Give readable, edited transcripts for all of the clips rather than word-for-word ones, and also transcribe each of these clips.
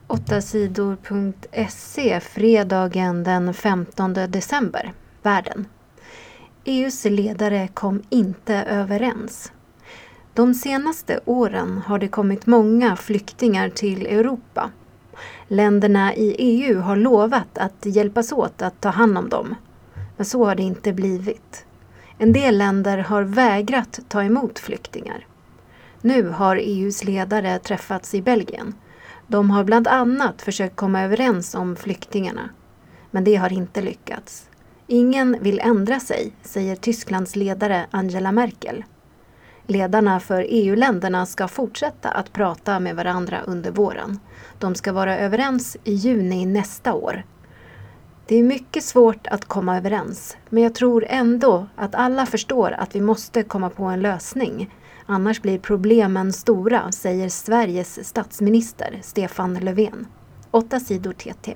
8sidor.se fredagen den 15 december. Världen. EUs ledare kom inte överens. De senaste åren har det kommit många flyktingar till Europa. Länderna i EU har lovat att hjälpas åt att ta hand om dem. Men så har det inte blivit. En del länder har vägrat ta emot flyktingar. Nu har EUs ledare träffats i Belgien. De har bland annat försökt komma överens om flyktingarna. Men det har inte lyckats. Ingen vill ändra sig, säger Tysklands ledare Angela Merkel. Ledarna för EU-länderna ska fortsätta att prata med varandra under våren. De ska vara överens i juni nästa år. Det är mycket svårt att komma överens, men jag tror ändå att alla förstår att vi måste komma på en lösning. Annars blir problemen stora, säger Sveriges statsminister Stefan Löfven. 8 sidor TT.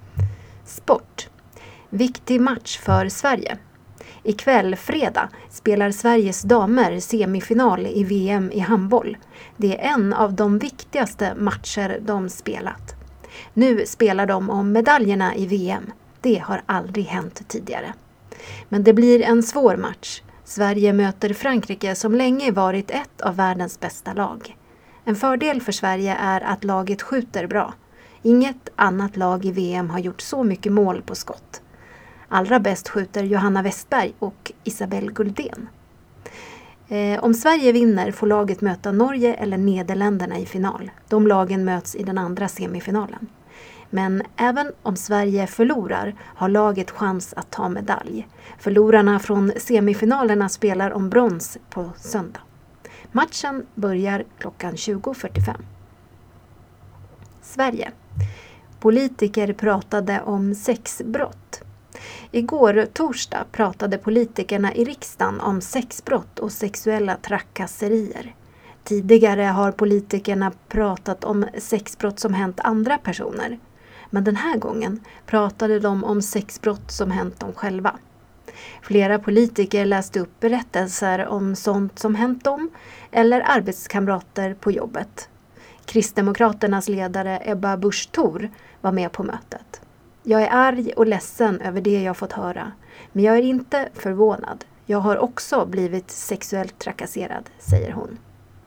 Sport. Viktig match för Sverige. Ikväll, fredag, spelar Sveriges damer semifinal i VM i handboll. Det är en av de viktigaste matcher de spelat. Nu spelar de om medaljerna i VM. Det har aldrig hänt tidigare. Men det blir en svår match. Sverige möter Frankrike som länge varit ett av världens bästa lag. En fördel för Sverige är att laget skjuter bra. Inget annat lag i VM har gjort så mycket mål på skott. Allra bäst skjuter Johanna Westberg och Isabelle Guldén. Om Sverige vinner får laget möta Norge eller Nederländerna i final. De lagen möts i den andra semifinalen. Men även om Sverige förlorar har laget chans att ta medalj. Förlorarna från semifinalerna spelar om brons på söndag. Matchen börjar klockan 20.45. Sverige. Politiker pratade om sexbrott. Igår torsdag pratade politikerna i riksdagen om sexbrott och sexuella trakasserier. Tidigare har politikerna pratat om sexbrott som hänt andra personer. Men den här gången pratade de om sexbrott som hänt dem själva. Flera politiker läste upp berättelser om sånt som hänt dem eller arbetskamrater på jobbet. Kristdemokraternas ledare Ebba Busch Thor var med på mötet. Jag är arg och ledsen över det jag fått höra, men jag är inte förvånad. Jag har också blivit sexuellt trakasserad, säger hon.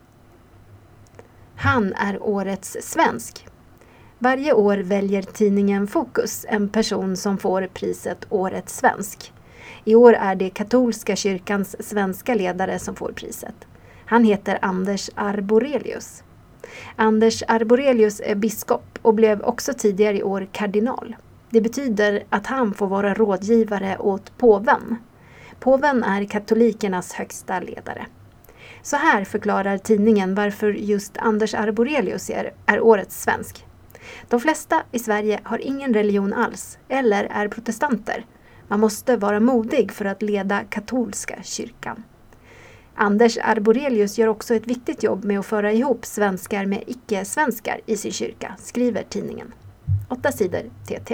Han är årets svensk. Varje år väljer tidningen Fokus en person som får priset Årets svensk. I år är det katolska kyrkans svenska ledare som får priset. Han heter Anders Arborelius. Anders Arborelius är biskop och blev också tidigare i år kardinal. Det betyder att han får vara rådgivare åt påven. Påven är katolikernas högsta ledare. Så här förklarar tidningen varför just Anders Arborelius är årets svensk. De flesta i Sverige har ingen religion alls eller är protestanter. Man måste vara modig för att leda katolska kyrkan. Anders Arborelius gör också ett viktigt jobb med att föra ihop svenskar med icke-svenskar i sin kyrka, skriver tidningen. 8 sidor TT.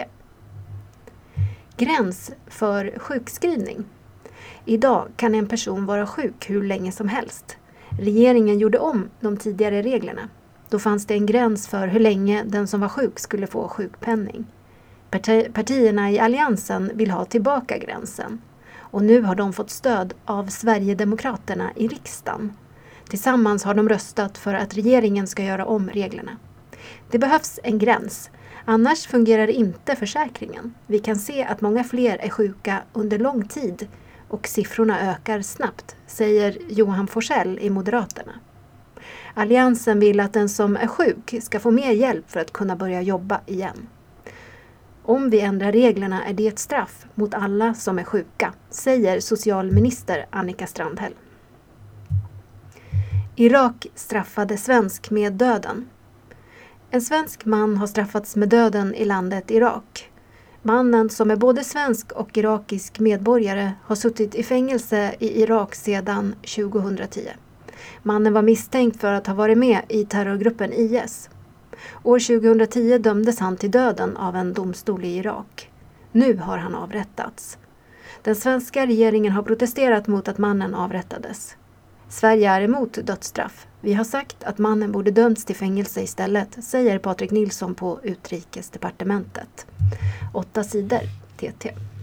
Gräns för sjukskrivning. Idag kan en person vara sjuk hur länge som helst. Regeringen gjorde om de tidigare reglerna. Då fanns det en gräns för hur länge den som var sjuk skulle få sjukpenning. Partierna i alliansen vill ha tillbaka gränsen. Och nu har de fått stöd av Sverigedemokraterna i riksdagen. Tillsammans har de röstat för att regeringen ska göra om reglerna. Det behövs en gräns. Annars fungerar inte försäkringen. Vi kan se att många fler är sjuka under lång tid och siffrorna ökar snabbt, säger Johan Forsell i Moderaterna. Alliansen vill att den som är sjuk ska få mer hjälp för att kunna börja jobba igen. Om vi ändrar reglerna är det ett straff mot alla som är sjuka, säger socialminister Annika Strandhäll. Irak straffade svensk med döden. En svensk man har straffats med döden i landet Irak. Mannen, som är både svensk och irakisk medborgare, har suttit i fängelse i Irak sedan 2010. Mannen var misstänkt för att ha varit med i terrorgruppen IS. År 2010 dömdes han till döden av en domstol i Irak. Nu har han avrättats. Den svenska regeringen har protesterat mot att mannen avrättades. Sverige är emot dödsstraff. Vi har sagt att mannen borde dömts till fängelse istället, säger Patrik Nilsson på Utrikesdepartementet. 8 sidor TT.